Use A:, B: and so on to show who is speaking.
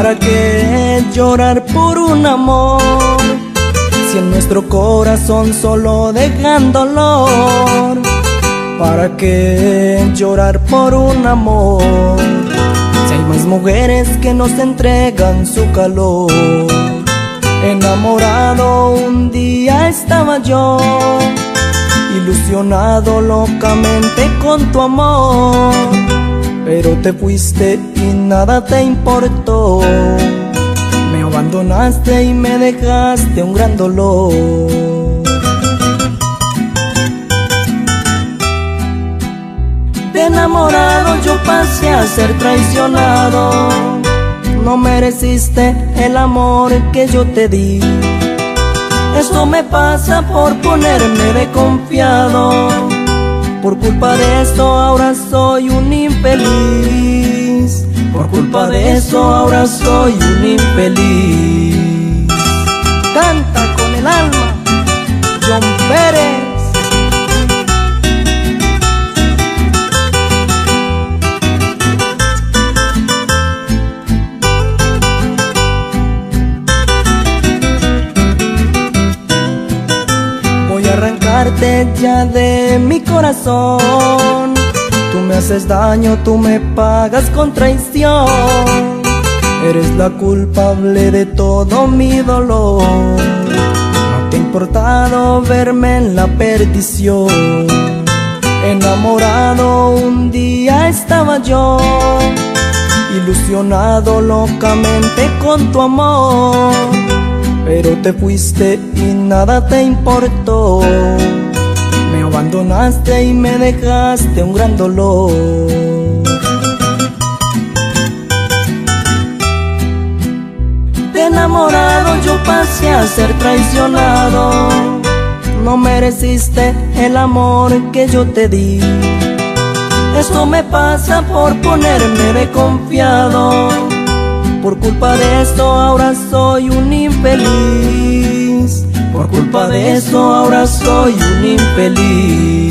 A: ¿Para qué llorar por un amor si en nuestro corazón solo dejan dolor? ¿Para qué llorar por un amor si hay más mujeres que nos entregan su calor? Enamorado un día estaba yo, ilusionado locamente con tu amor, pero te fuiste y nada te importó. Me abandonaste y me dejaste un gran dolor. De enamorado yo pasé a ser traicionado. No mereciste el amor que yo te di. Esto me pasa por ponerme de confiado. Por culpa de esto ahora soy un infeliz. Por culpa de eso ahora soy un infeliz. Canta con el alma, John Pérez. Voy a arrancarte ya de mi corazón. Tú me haces daño, tú me pagas con traición. Eres la culpable de todo mi dolor. No te ha importado verme en la perdición. Enamorado un día estaba yo, ilusionado locamente con tu amor, pero te fuiste y nada te importó. Me abandonaste y me dejaste un gran dolor. De enamorado yo pasé a ser traicionado. No mereciste el amor que yo te di. Esto me pasa por ponerme de confiado. Por culpa de esto ahora soy un infeliz. Por culpa de eso ahora soy un infeliz.